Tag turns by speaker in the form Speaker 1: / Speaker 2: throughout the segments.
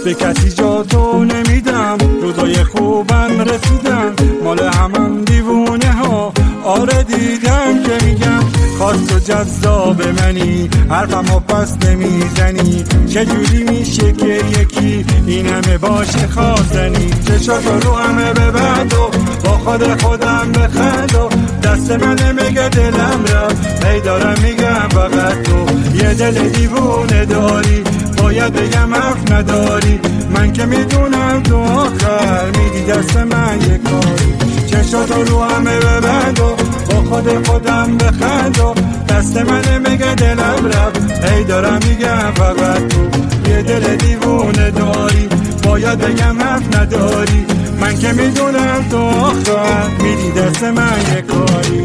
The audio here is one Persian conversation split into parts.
Speaker 1: به کسی جا تو نمیدم، روزای خوبم رسیدم، مال همان دیوونه ها. آره دیدم که میگم خاص و جذاب منی، حرفمو پس نمیزنی. چجوری میشه که یکی این همه باشه خازنی؟ چشاتو رو همه ببند و با خودم بخند و دست من میگه دلم رفت، هی دارم میگم فقط تو یه دل دیوونه داری. باید بگم حرف نداری، من که میدونم تو آخر میدی دست من یه کاری. چشاتو رو همه ببند و با خودم بخند و دست من میگه دلم رفت، هی دارم میگم فقط تو یه دل دیوونه داری. باید بگم حرف نداری، من که میدونم تو آخر میدی دست من یه کاری.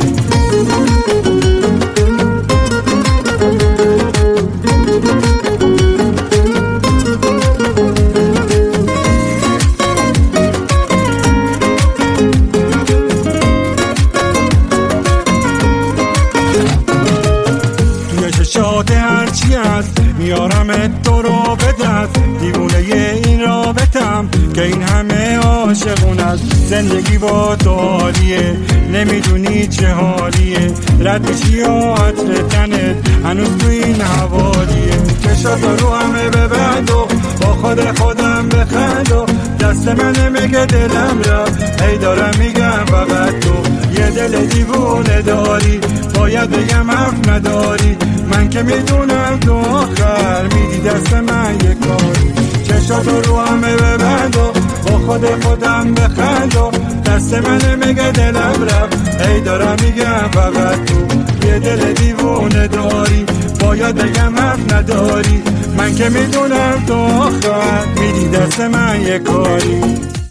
Speaker 1: شاده هرچی هست میارم تو رو به دست، دیوونه این رابطم که این همه عاشقون است. زندگی با تو حالیه، نمیدونی چه حالیه، رد بشی یا عطر تنت هنوز تو این حوالیه. چشات رو همه ببند و با خودم بخند و دست من میگه دلم رفت، هی دارم میگم فقط تو یه دل دیوونه داری. باید بگم حرف نداری، من که میدونم تو آخر میدی دست من یه کاری. چشاتو رو همه ببند و با خودم بخند و دست من میگه دلم رفت، هی دارم میگم فقط تو یه دل دیوونه داری. باید بگم حرف نداری، من که میدونم تو آخر میدی دست من یه کاری.